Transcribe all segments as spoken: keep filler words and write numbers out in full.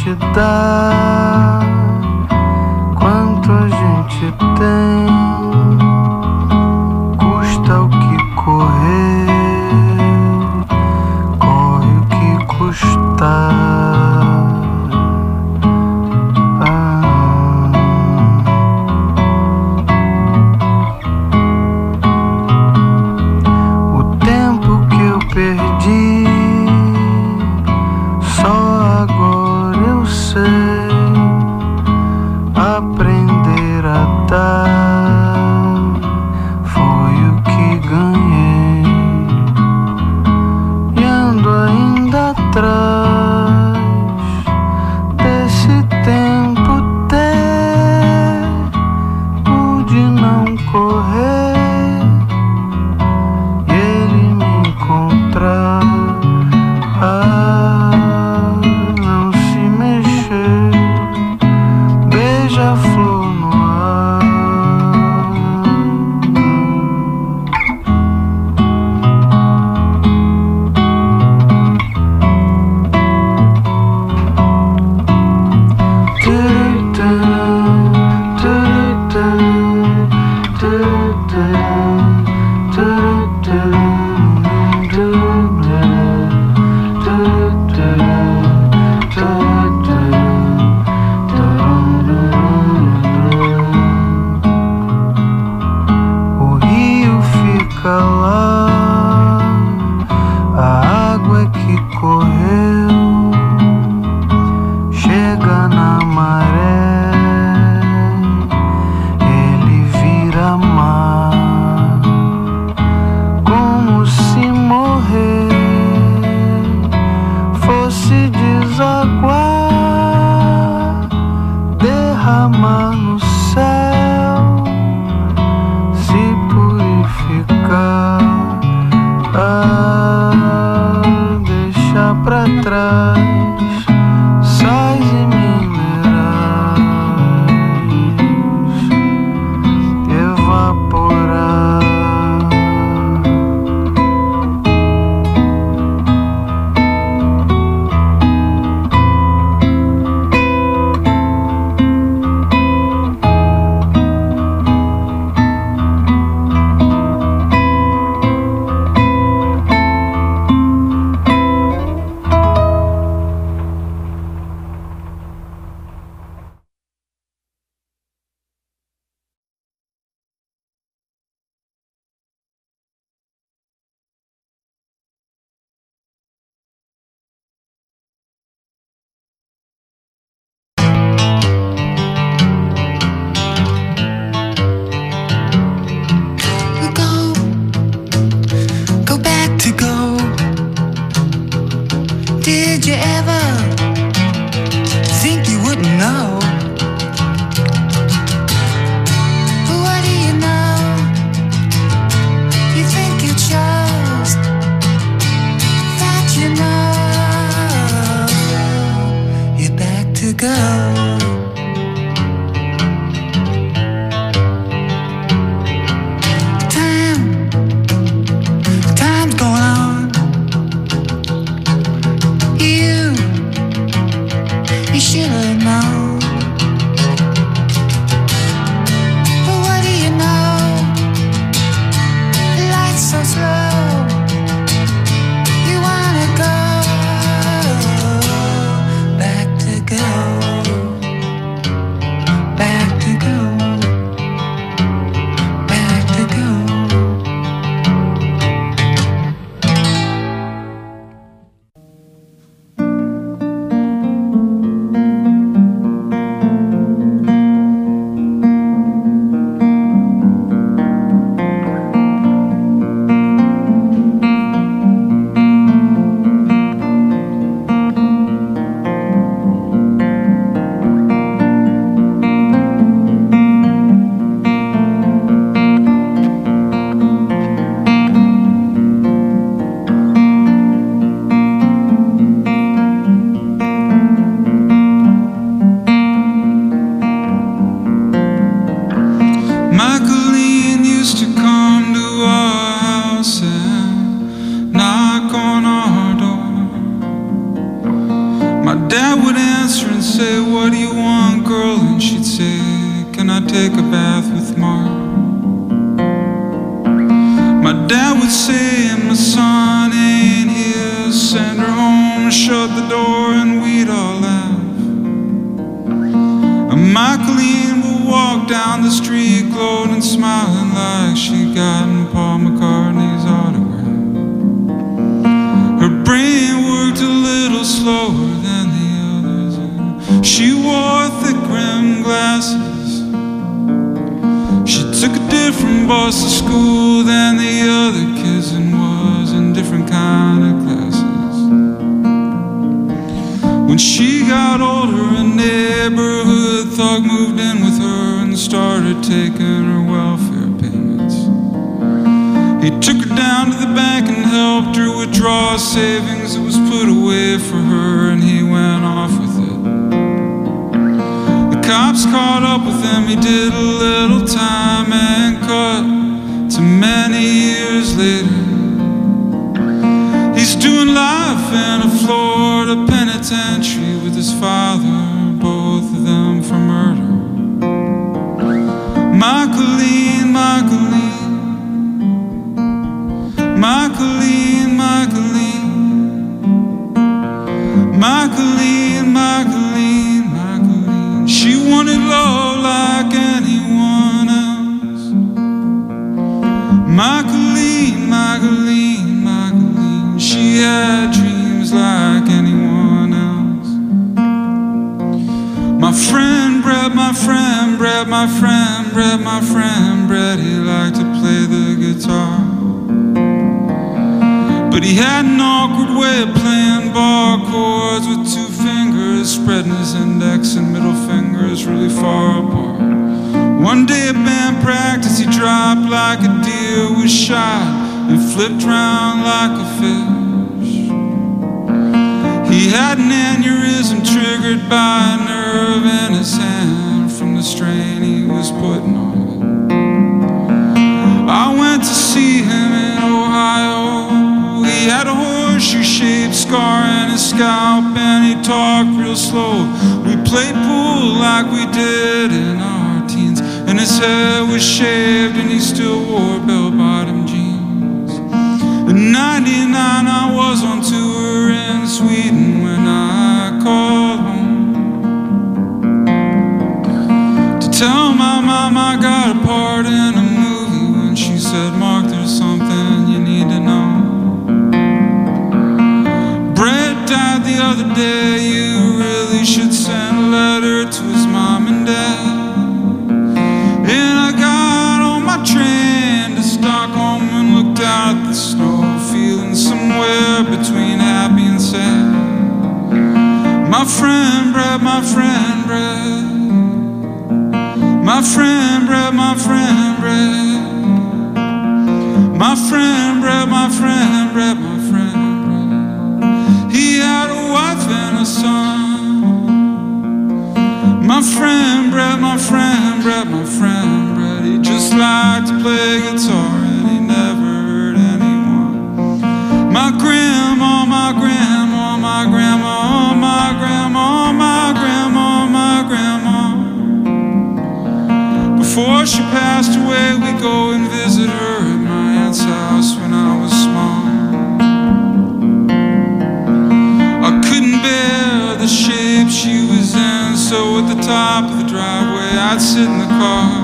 gente dá, quanto a gente tem, custa o que correr, corre o que custar. Ah. O tempo que eu perdi, só agora eu sei aprender a dar, foi o que ganhei, e ando ainda atrás desse tempo tempo de não correr e ele me encontrar. Ah, não se mexer, beija-flor no ar. O rio fica lá, a água é que correu, chega na maré, ele vira mar, como se morrer fosse desaguar, derramar no céu, se purificar. Ah, deixa pra trás sais e minerais, evaporar. Go, go back to go. Did you ever think you wouldn't know? What do you know? You think you chose that you know. You're back to go. Time, time's going on. You, you should have known. But what do you know? Life's so slow. You wanna go back to go, back to go, back to go. take a bath with Mark. My dad would say, my son ain't here, send her home and shut the door and we'd all laugh. And Michaeline would walk down the street glowing and smiling like she'd gotten Paul McCartney's autograph. Her brain worked a little slower than the others, and she wore thick rimmed glasses. She took a different bus to school than the other kids and was in different kind of classes. When she got older, a neighborhood thug moved in with her and started taking her welfare payments. He took her down to the bank and helped her withdraw savings that was put away for her, and he went off with it. The cops caught up with him, he did a little time and cut to many years later. He's doing life in a Florida penitentiary with his father, both of them for murder. Michaeline, Michaeline, Michaeline, Michaeline, Michaeline, Michaeline, Michaeline. She wanted love like anyone else. Michaeline, Michaeline, Michaeline. She had dreams like anyone else. My friend Brett, my friend Brett, my friend Brett, my friend Brett, he liked to play the guitar. But he had an awkward way of playing bar chords with two fingers, spreading his index and middle fingers really far apart. One day at band practice he dropped like a deer, was shot and flipped round like a fish. He had an aneurysm triggered by a nerve in his hand from the strain he was putting on it. I went to see him in Ohio. He had a horseshoe-shaped scar in his scalp and he talked real slow. We played pool like we did in our teens, and his hair was shaved and he still wore bell-bottom jeans. In ninety-nine I was on tour in Sweden when I called home to tell my mom I got a part in a movie, when she said, Mark, there's something you need to know. Brett died the other day, you really should send a letter to his mom and dad. And I got on my train to Stockholm and looked out at the snow, feeling somewhere between happy and sad. My friend Brett, my friend Brett, my friend Brett, my friend Brett, my friend Brett, my friend Brett, my friend Brett. He had a wife and a son. My friend Brett, my friend Brett, my friend Brett. He just liked to play guitar and he never hurt anyone. My grandma, my grandma, my grandma, my grandma, my grandma, my grandma. Before she passed away, we go and visit her at my aunt's house when I was small. I couldn't bear the shape she was in, so at the top of the driveway I'd sit in the car.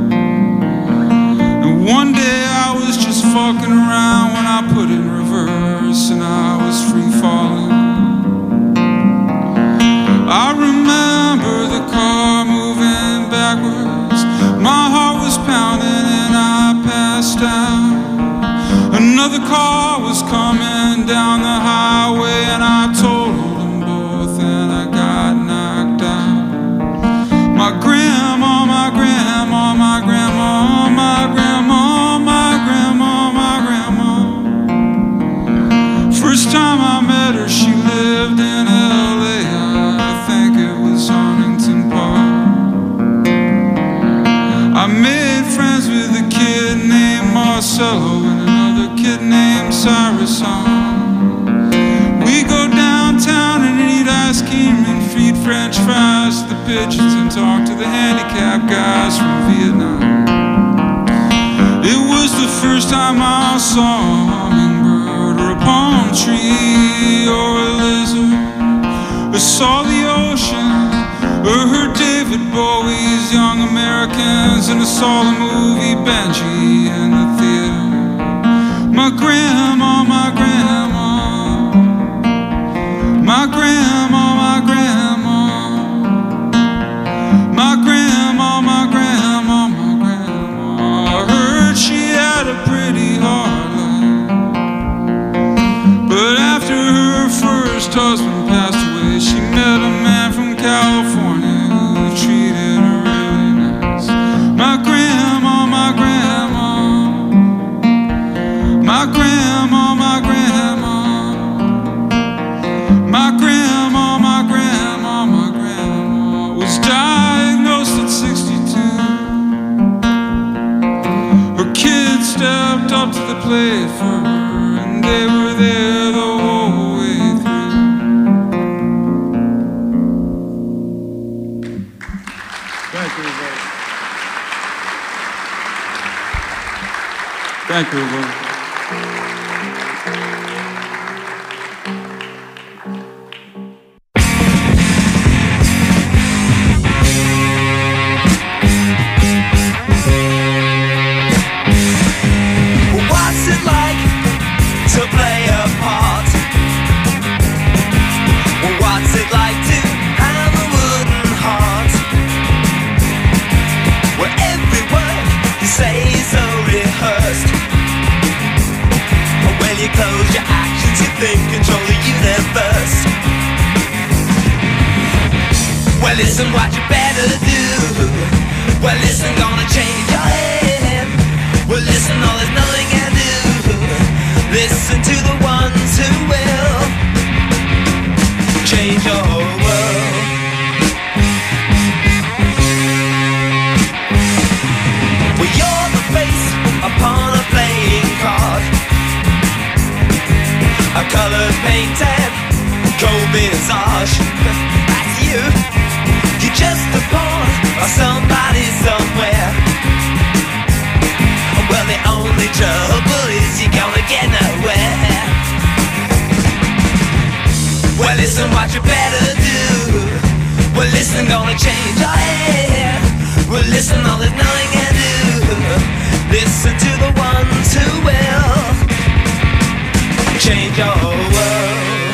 And one day I was just fucking around when I put it in reverse and I was free falling. I remember the car moving backwards, my heart was pounding and I passed out. Another car was coming down the highway and I totaled them both and I got knocked out. My grandma, my grandma, my grandma, my grandma, my grandma, my grandma. First time I met her, she fast the pigeons and talk to the handicapped guys from Vietnam. It was the first time I saw a hummingbird or a palm tree or a lizard. I saw the ocean, or heard David Bowie's Young Americans, and I saw the movie Benji in the theater. My grandma, my grandma, my grandma, my grandma, my grandma, my grandma, my grandma. I heard she had a pretty hard life, but after her first husband passed away, she met a man from California who treated her really nice. My grandma, my grandma, my grandma, my grandma, my grandma, my grandma, my grandma was diagnosed at sixty-two. Her kids stepped up to the plate for her, and they were there the whole way through. Thank you, everybody. Thank you, everybody. What's it like to play a part? What's it like to have a wooden heart? Where every word you say is so rehearsed. When you close your actions, you think control the universe. Well, listen, what you better do. Well, listen, gonna change your head. Well, listen, all there's nothing I do. Listen to the ones who will change your whole world. Well, you're the face upon a playing card, a colored painted cold visage. That's you. You're just a pawn of somebody somewhere. Well, the only trouble is you're gonna get nowhere. Well, listen, what you better do. Well, listen, gonna change your head. Well, listen, all there's nothing I do. Listen to the ones who will change your whole world.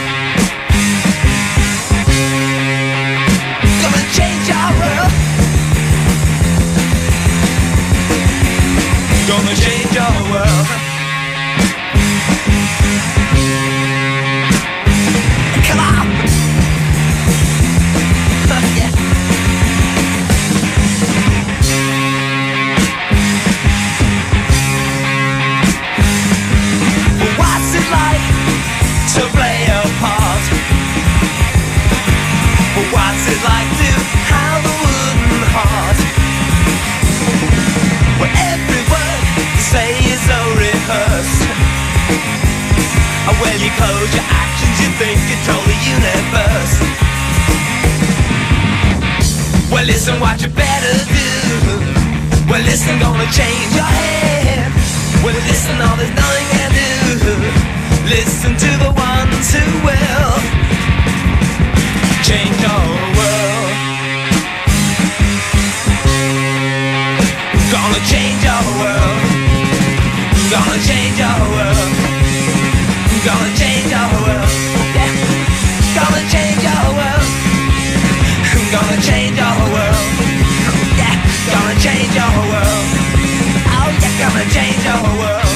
Gonna change your world. Gonna change your world. Come on. Yeah. What's it like to play a part? What's it like to have a wooden heart? Where every word you say is so rehearsed. When you close your actions, you think you control the universe. Well, listen, what you better do. Well, listen, gonna change your head. Well, listen, all there's nothing I do. Listen to the ones who will change your whole world. Gonna change your world. Gonna change your world. Gonna change your world. Yeah. Gonna change your world. Gonna change your world. Yeah. Gonna change your world. Oh yeah, gonna change your world.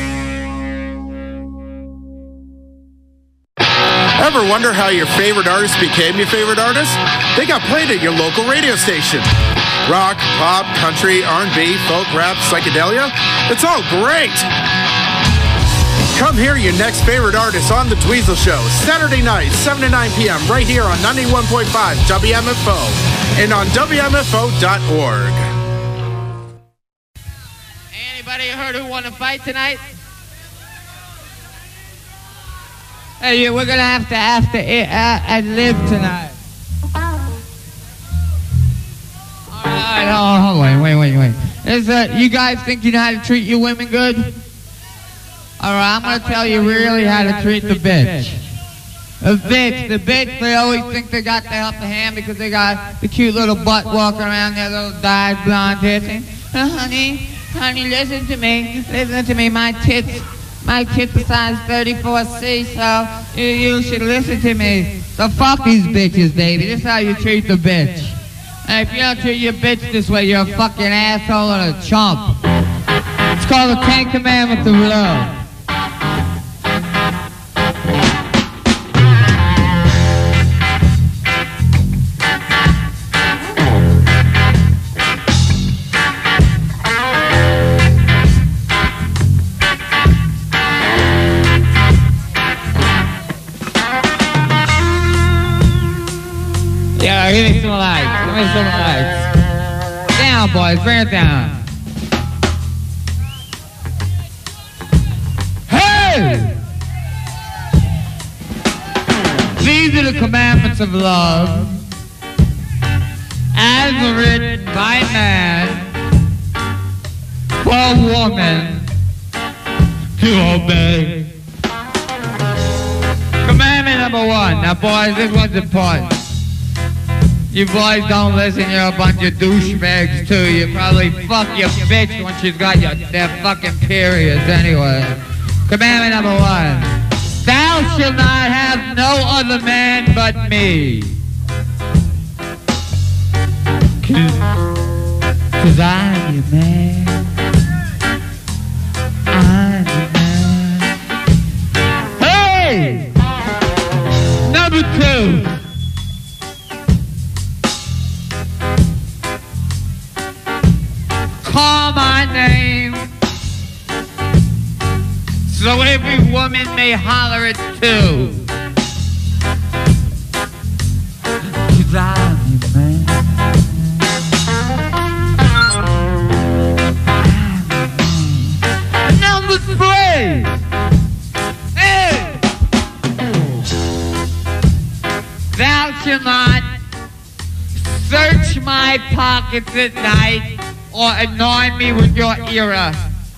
Ever wonder how your favorite artist became your favorite artist? They got played at your local radio station. Rock, pop, country, R and B, folk, rap, psychedelia. It's all great. Come hear your next favorite artist on The Dweezil Show, Saturday night, seven to nine p.m. right here on ninety-one point five W M F O and on W M F O dot org. Anybody heard who want to fight tonight? Hey, we're gonna have to have to uh, ad lib tonight. is that you guys think you know how to treat your women good? Alright, I'm gonna tell you really how to treat the bitch. The bitch, the bitch, they always think they got the upper hand because they got the cute little butt walking around their little dyed blonde tits. And, oh, honey, honey, listen to me, listen to me, my tits, my tits are size thirty-four C, so you, you should listen to me. So fuck these bitches, baby, this is how you treat the bitch. And if you don't treat your bitch this way, you're a fucking asshole and a chump. It's called the Ten Commandments of Love. Yeah, give me some lights. Give me some lights. Down, boys. Bring it down. Hey! These are the commandments of love, as written by man for woman to obey. Commandment number one. Now, boys, this one's important. You boys don't listen, you're a bunch of douchebags too. You probably fuck your bitch when she's got your their fucking periods anyway. Commandment number one. Thou shalt not have no other man but me. Cause I'm your man. I'm your man. Hey! Number two. Call my name, so every woman may holler it too. Cause I'm your man. Number three. Hey. Thou shalt not search my pockets at night or annoy me with your irritation.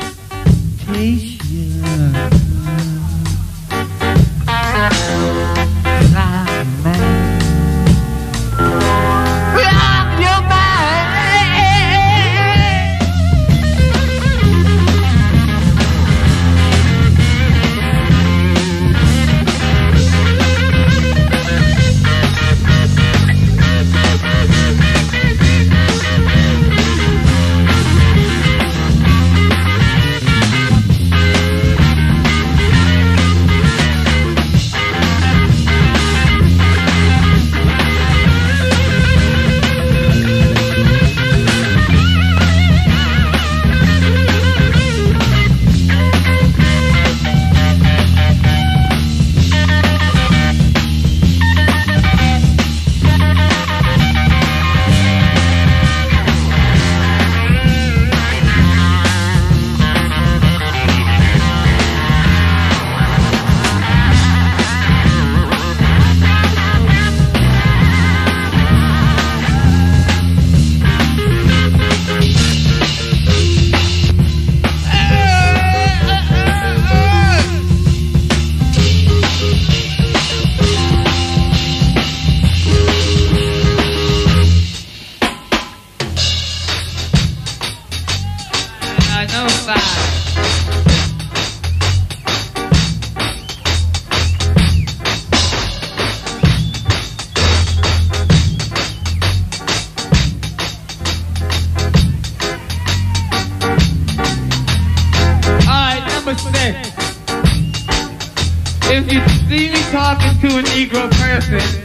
If you see me talking to a Negro person,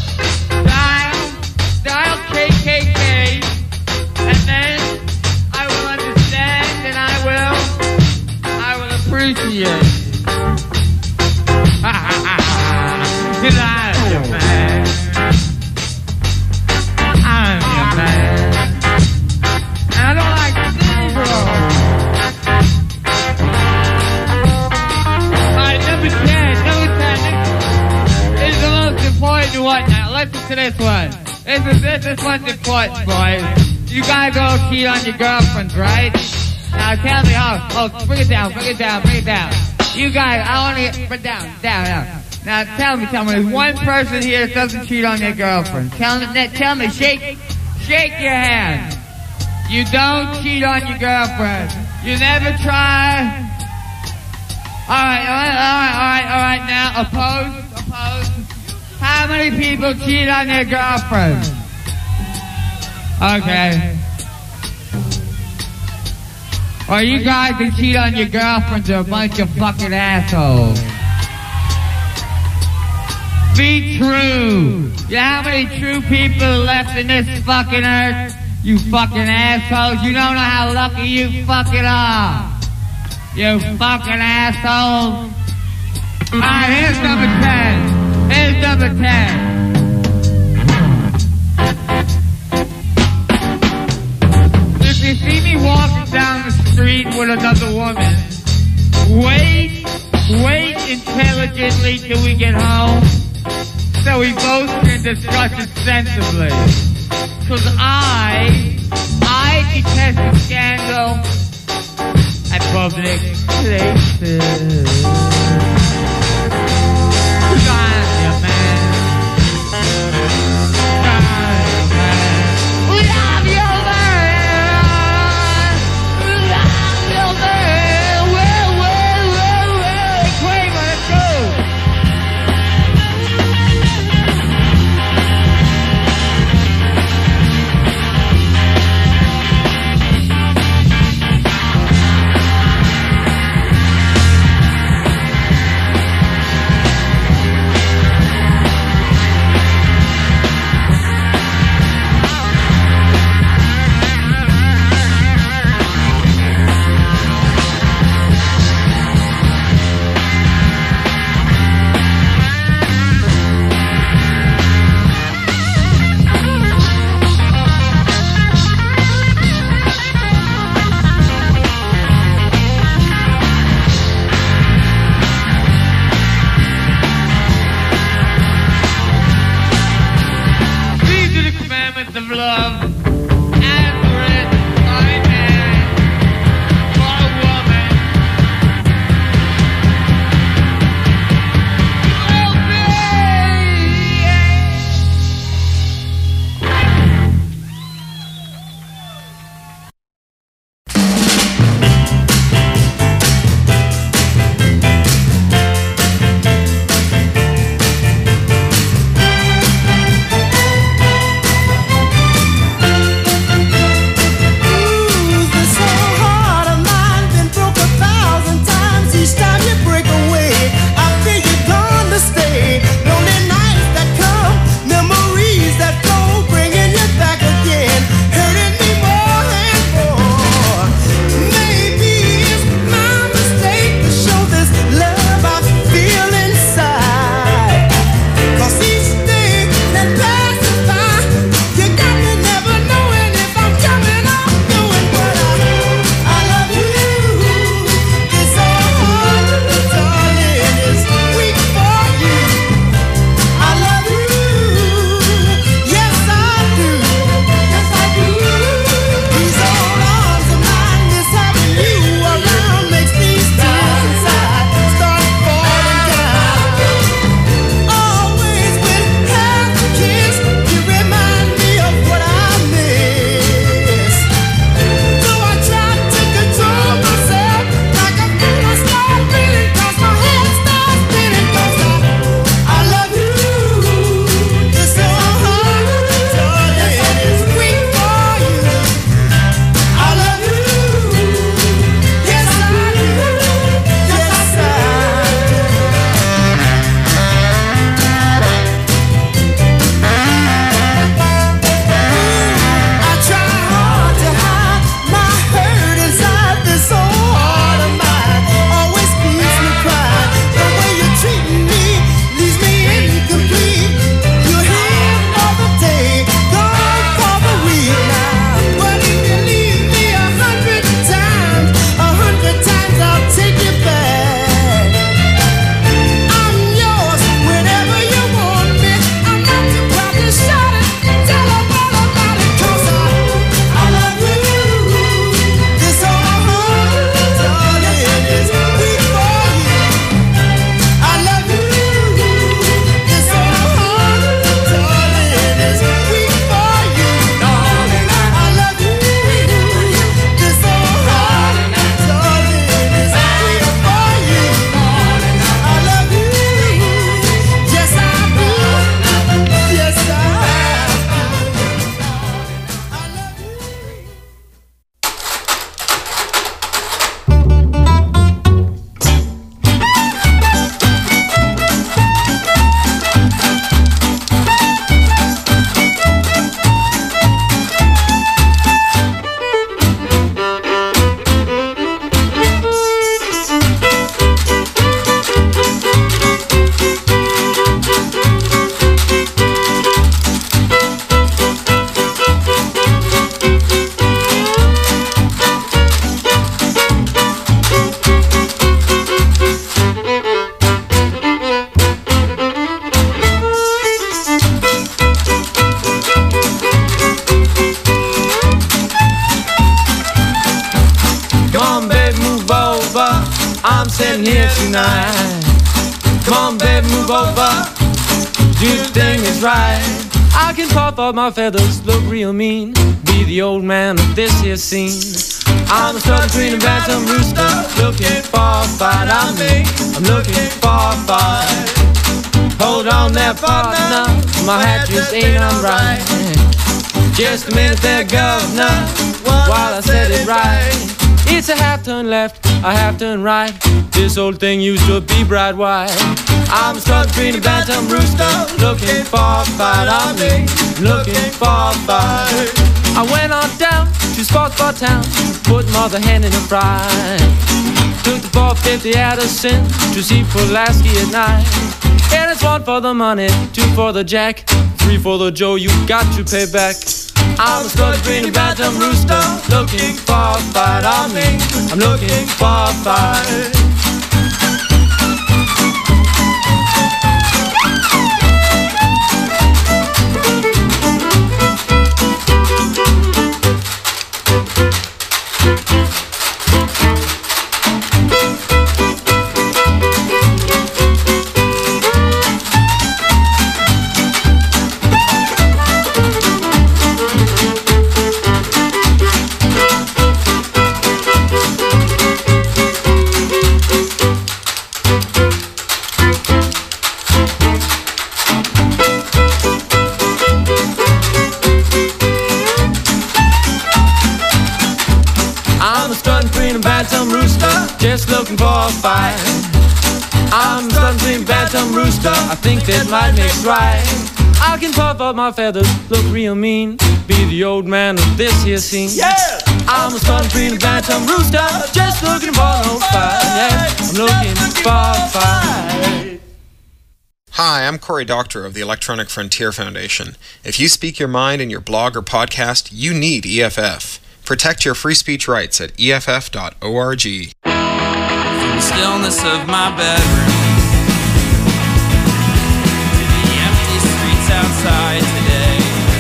dial, dial K K K, and then I will understand and I will, I will appreciate. Cause I'm your man. I'm your man. And I don't like Negros. Important one now. Listen to this one. This is this, this one's important, boys. You guys all cheat on your girlfriends, right? Now tell me, oh, oh, bring it down, bring it down, bring it down. You guys, I want to get, bring it down, down, down. Now tell me, tell me, there's one person here that doesn't cheat on their girlfriend. Tell me, tell me, shake, shake your hand. You don't cheat on your girlfriend. You never try. Alright, alright, alright, alright, alright, now, opposed, opposed. How many people cheat on their girlfriends? Okay. Or you guys that cheat on your girlfriends are a bunch of fucking assholes. Be true. You know how many true people are left in this fucking earth? You fucking assholes. You don't know how lucky you fucking are. You fucking assholes. Alright, here's number ten. Here's number ten. If you see me walking down the street with another woman, wait, wait intelligently till we get home, so we both can discuss it sensibly. Cause I, I detest the scandal at public places. God, yeah, man. God, man. We love you, man. We love you, man. Whoa, whoa, whoa, whoa. Kramer, let's go. Of love, as written by man for a woman. Oh, Thank I'm sitting here tonight. Come on, baby, move over. Do the thing is right. I can puff up my feathers, look real mean, be the old man of this here scene. I'm stuck between a bantam rooster, looking for a fight. I'm me, I'm looking for a fight. Hold on there, partner, my hat just ain't on right. Just a minute there, governor, while I said it right. It's a half turn left, a half turn right. This old thing used to be bright white. I'm stuck between a bantam rooster, looking for a fight. I'm me, looking for a fight. I went on down to Spotsbar town, put mother hen in a fry. Took the four fifty out of sin to see Pulaski at night. And it's one for the money, two for the jack, three for the Joe, you got to pay back. I'm stuck between a bantam rooster, looking for a fight. I'm me, I'm looking for a fight. Just looking for a fight. I'm something bantam rooster, I think that might makes right. I can puff up my feathers, look real mean, be the old man of this here scene. Yeah! I'm a country bantam rooster, just looking for a fight. Yeah, I'm looking for a fight. Hi, I'm Corey Doctor of the Electronic Frontier Foundation. If you speak your mind in your blog or podcast, you need E F F. Protect your free speech rights at E F F dot org. From the stillness of my bedroom to the empty streets outside today,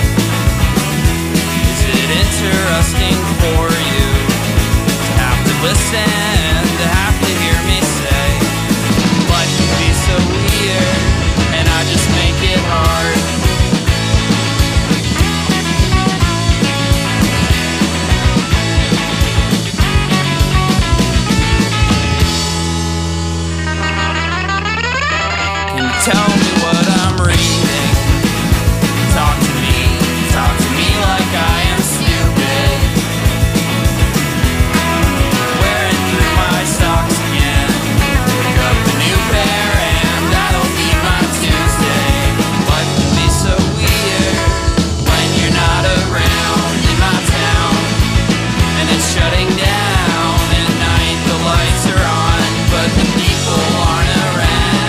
is it interesting for you to have to listen, to have to hear me say life can be so weird and I just make it hard? Tell me what I'm reading. Talk to me, talk to me like I am stupid. Wearing through my socks again. Pick up a new pair and that'll be my Tuesday. Life can be so weird when you're not around in my town. And it's shutting down at night, the lights are on, but the people aren't around.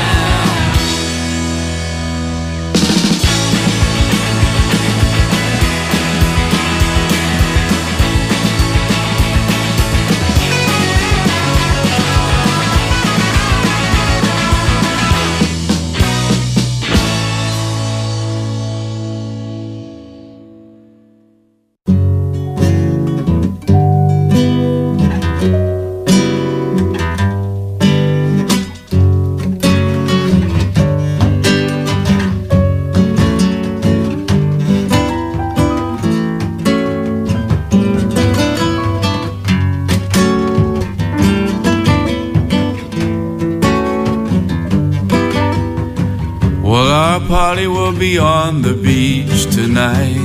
Party will be on the beach tonight.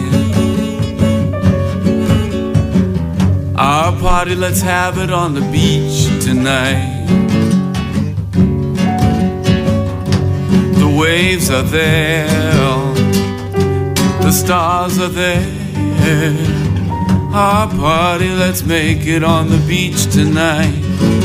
Our party, let's have it on the beach tonight. The waves are there, the stars are there. Our party, let's make it on the beach tonight.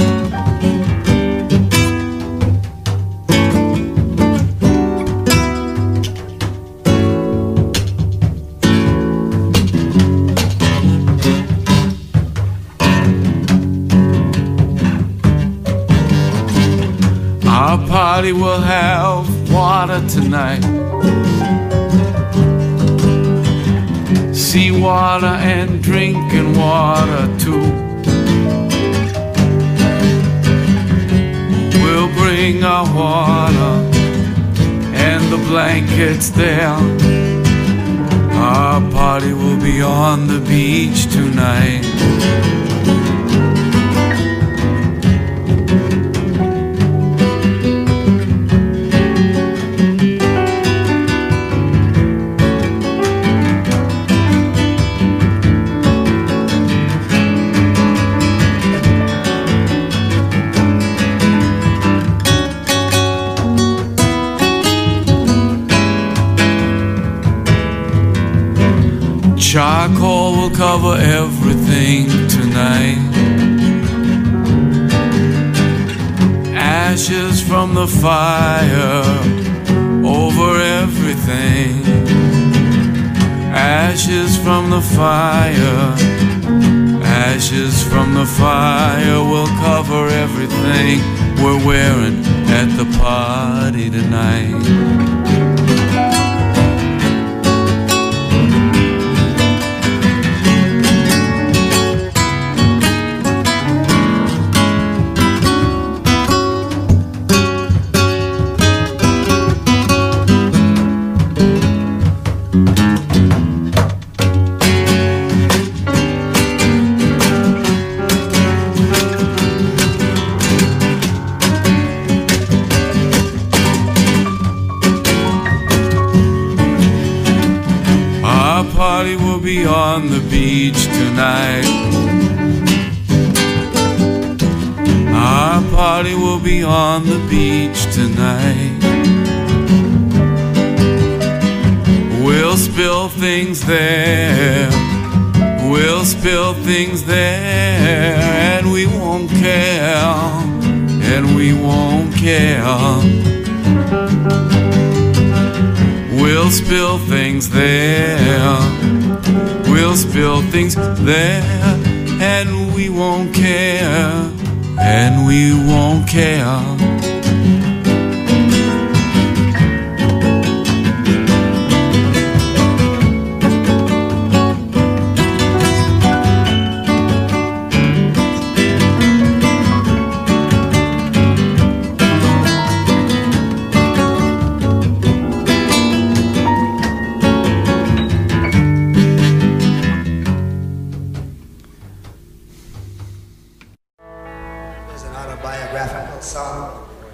Party will have water tonight, seawater and drinking water too. We'll bring our water and the blankets there. Our party will be on the beach tonight. Charcoal will cover everything tonight. Ashes from the fire over everything. Ashes from the fire. Ashes from the fire will cover everything we're wearing at the party tonight. Party will be on the beach tonight. Our party will be on the beach tonight. We'll spill things there. We'll spill things there, and we won't care. And we won't care. We'll spill things there. We'll spill things there, and we won't care. And we won't care. Biographical song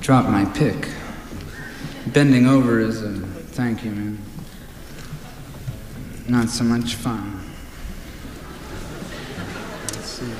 Drop my pick. Bending over is a thank you, man. Not so much fun. Let's see.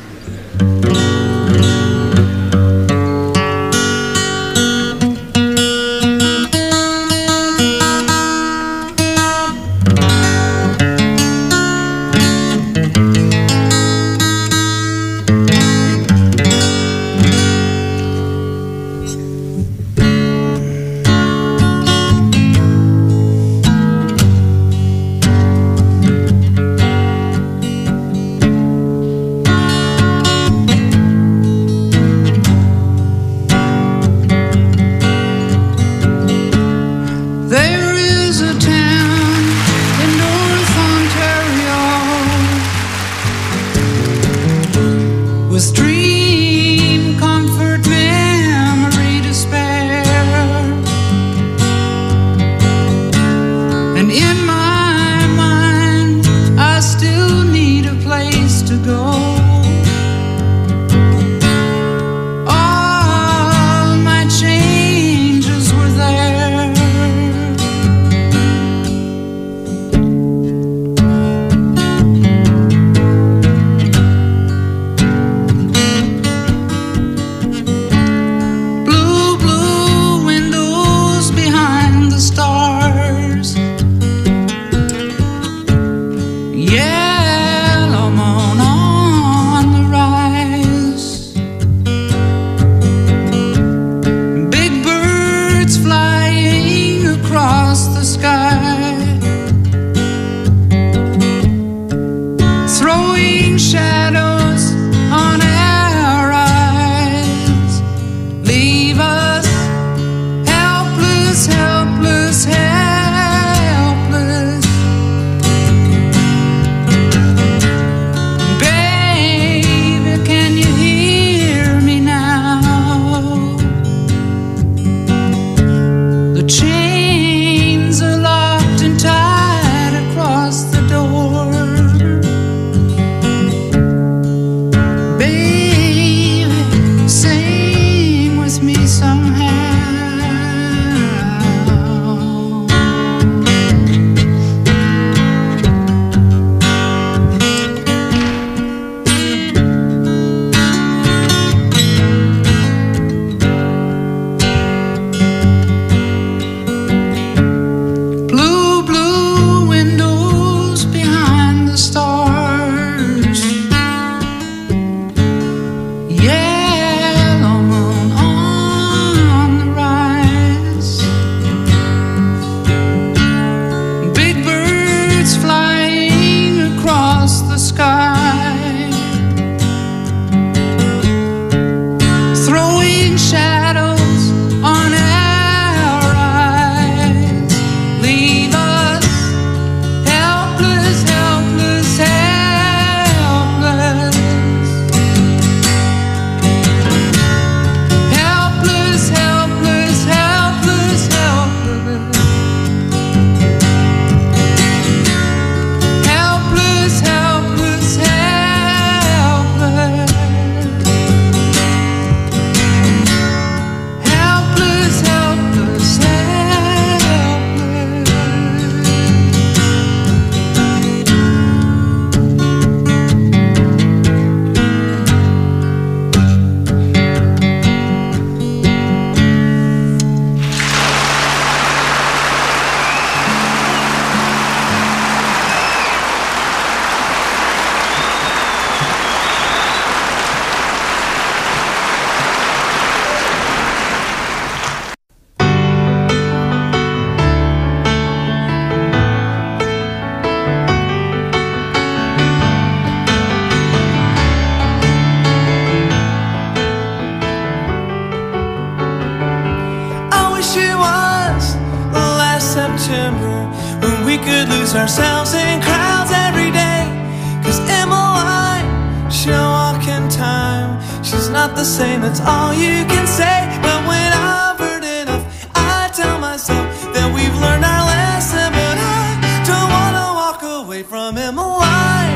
Ourselves in crowds every day, 'cause Emmeline, she'll walk in time. She's not the same, that's all you can say. But when I've heard enough, I tell myself that we've learned our lesson. But I don't wanna walk away from Emmeline.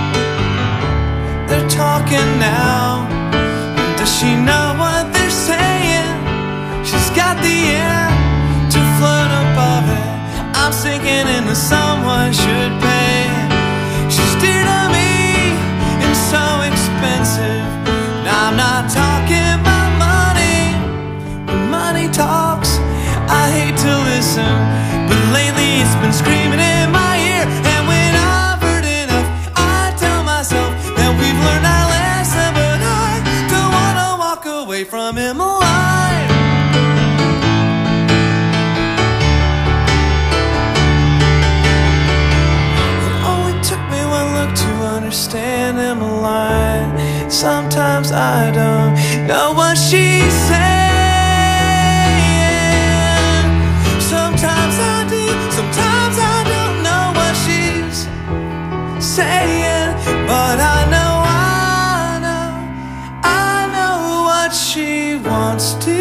They're talking now, does she know what they're saying? She's air to float above it. I'm sinking into someone should pay. She's dear to me and so expensive. Now I'm not talking about money. When money talks, I hate to listen, but lately it's been screaming in my ear. And when I've heard enough, I tell myself that we've learned our lesson, but I don't wanna walk away from him alive. Oh, it took me one look to understand him alive. Sometimes I don't know what she's saying. Sometimes I do, sometimes I don't know what she's saying. But I know, I know, I know what she wants to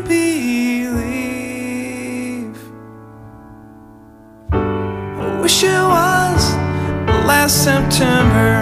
believe. I wish it was last September.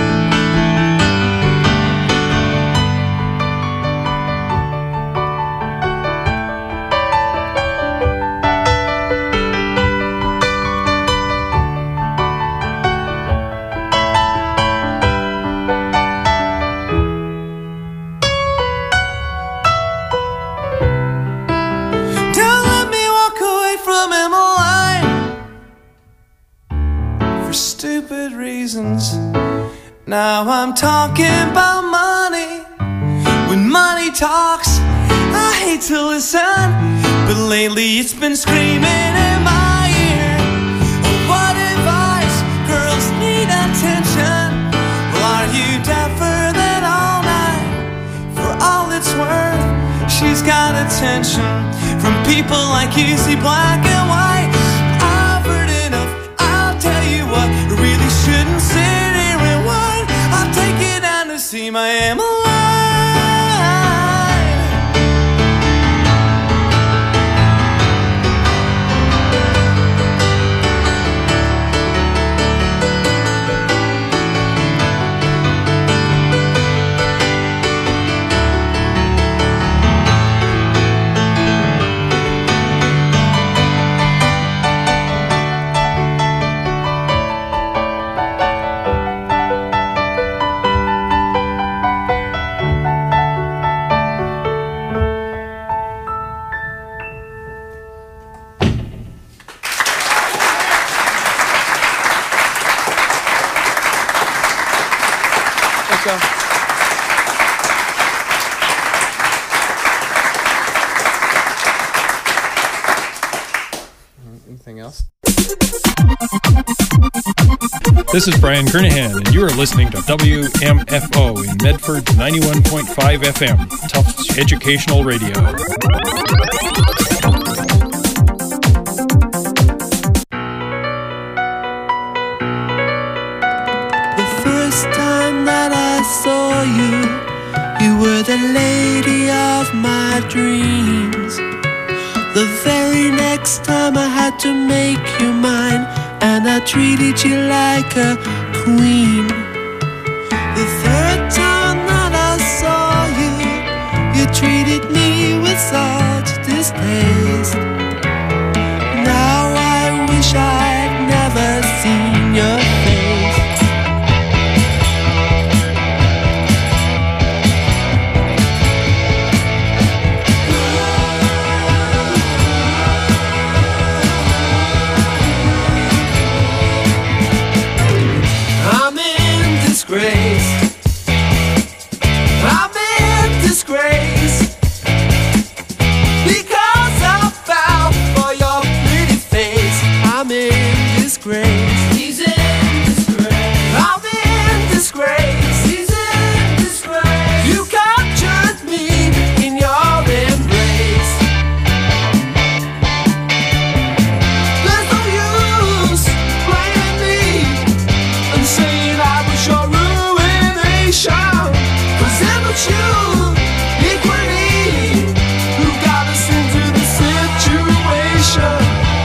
Now I'm talking about money. When money talks, I hate to listen, but lately it's been screaming in my ear. Oh, what advice? Girls need attention. Well, are you deafer than all night? For all it's worth, she's got attention from people like you see black and white. I've heard enough, I'll tell you what, I really shouldn't sit here and whine. I'll take it down to see my Emily. Anything else? This is Brian Kernahan, and you are listening to W M F O in Medford ninety-one point five F M, Tufts Educational Radio. The first time that I saw you, you were the lady of my dreams. The very next time I had to make you mine, and I treated you like a queen. The third time that I saw you, you treated me with such distaste. Now I wish I'd never seen your face. I'm in disgrace. I'm in disgrace because I fell for your pretty face. I'm in disgrace. He's in disgrace. I'm in disgrace. He's in disgrace. You captured me in your embrace. There's no use blaming me and saying I was your ruination. 'Cause it was you, equally, who got us into the situation.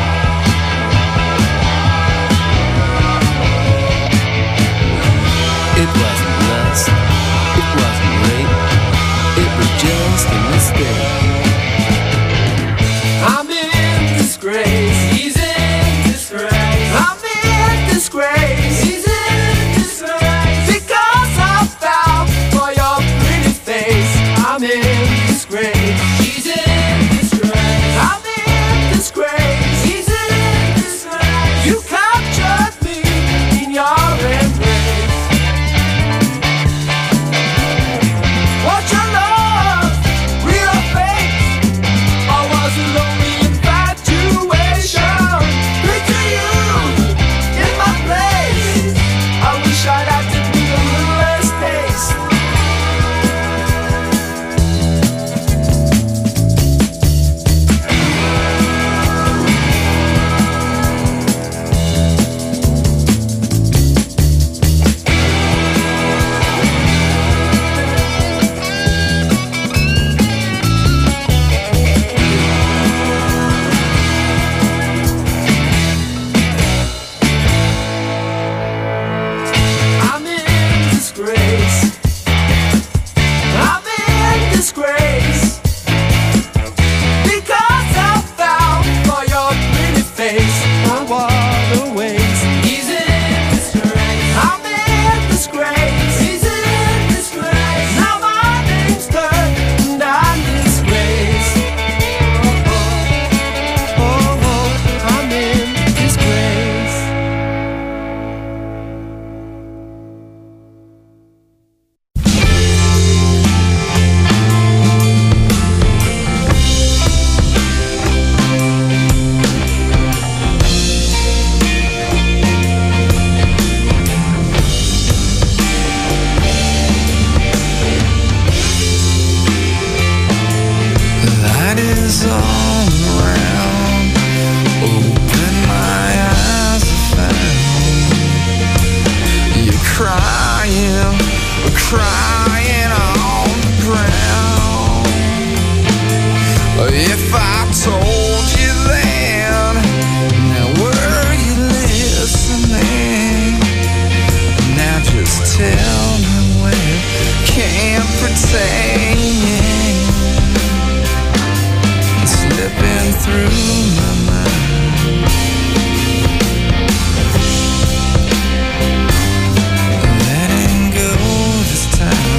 It wasn't lust, it wasn't rape, it was just a mistake. in disgrace. She's in disgrace. I'm in disgrace. She's in disgrace. You captured me in your embrace. What's your love? Real or fake? Or was it lonely infatuation? Picture you in my place. I wish I'd have to be a little less taste. I'm in disgrace. I'm in disgrace. Because I fell for your pretty face. I walked away. He's in disgrace. I'm in disgrace. He's in disgrace. Now my name's turned and I'm disgrace. Oh, oh, oh, I'm in disgrace. The light is all around. Open my eyes, I found you're crying, crying on the ground. If I told you then, now were you listening? Now just tell me where, can't pretend. Slipping through my mind, letting go this time.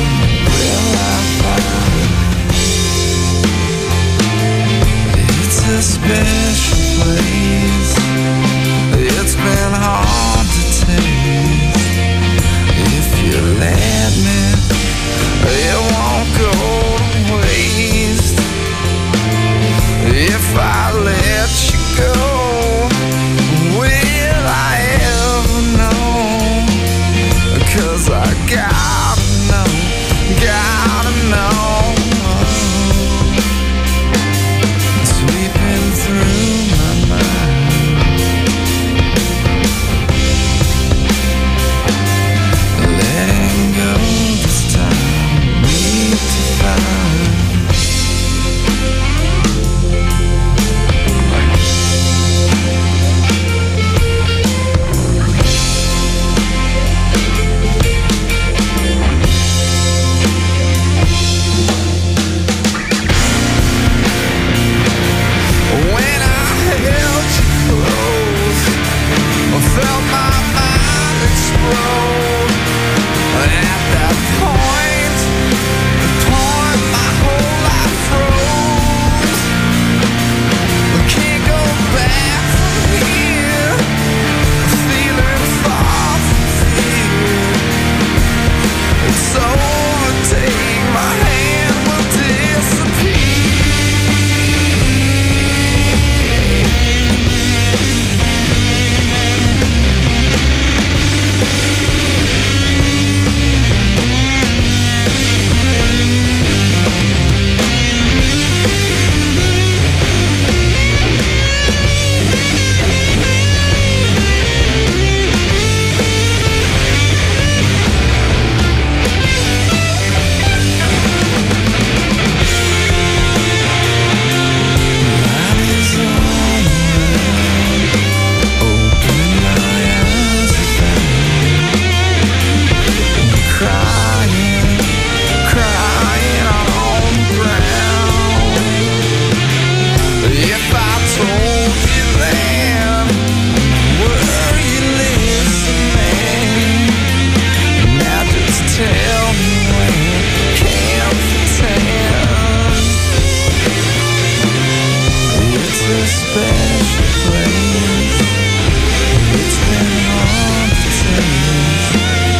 special place. It's been hard to change.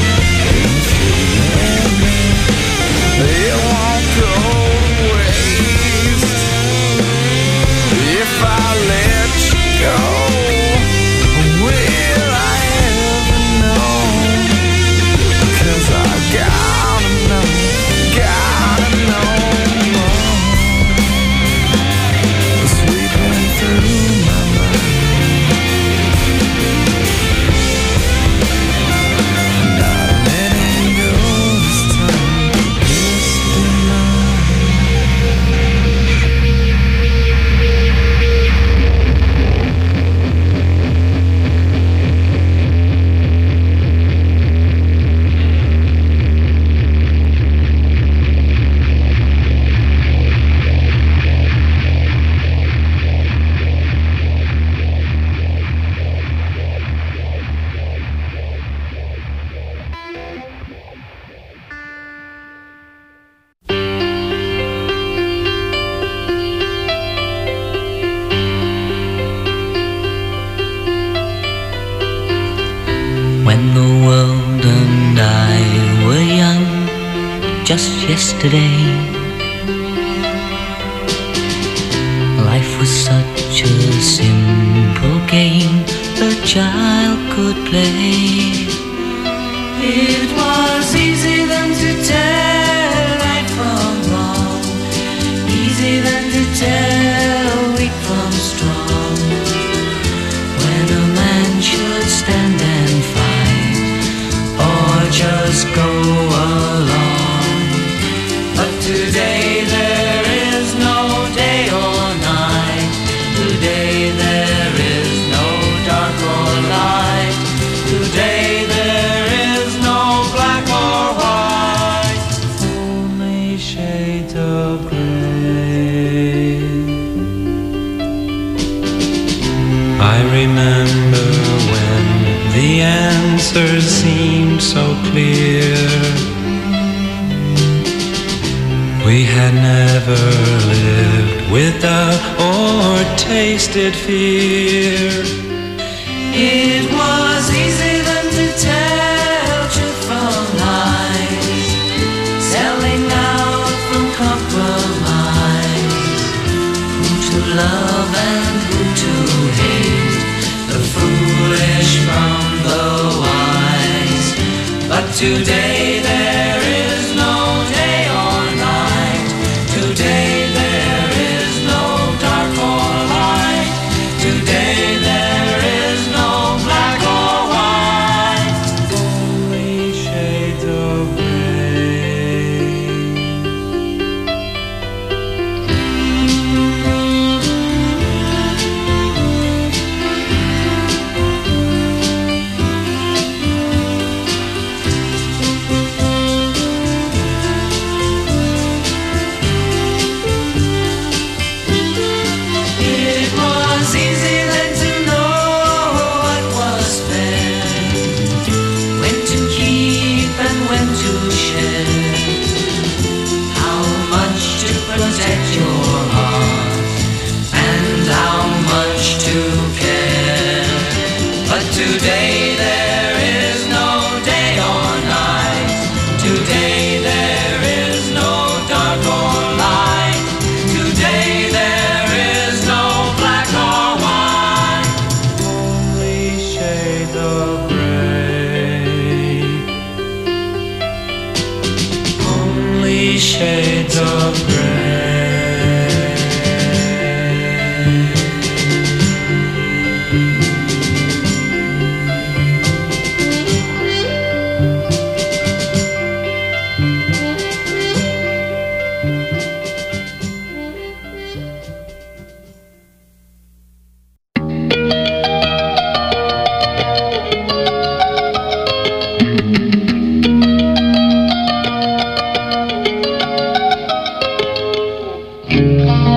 It won't go to waste if I let you go. Will I ever know? 'Cause I gotta know, gotta know. Sweeping through my mind, not letting go this time. This When the world and I were young, just yesterday, life was such a simple game a child could play. It was easy then to tell right from wrong, easy then to tell weak from strong. When a man should stand and fight, or just go along. But today there is no day or night. Today there is no dark or light. Today there is no black or white. Only shades of gray. I remember when the answers seemed so clear. We had never lived without or tasted fear. It was easy then to tell truth from lies, selling out from compromise. Who to love and who to hate, the foolish from the wise. But today there is no day or night. Today there is no dark or light. Today there is no black or white. Only shades of gray. It was easy then to know what was fair, when to keep and when to share, how much to protect your heart and how much to care. But today there is no day or night. Today there is no dark or light. Today there is no black or white. Only shades of gray. Only shades of gray. Thank you.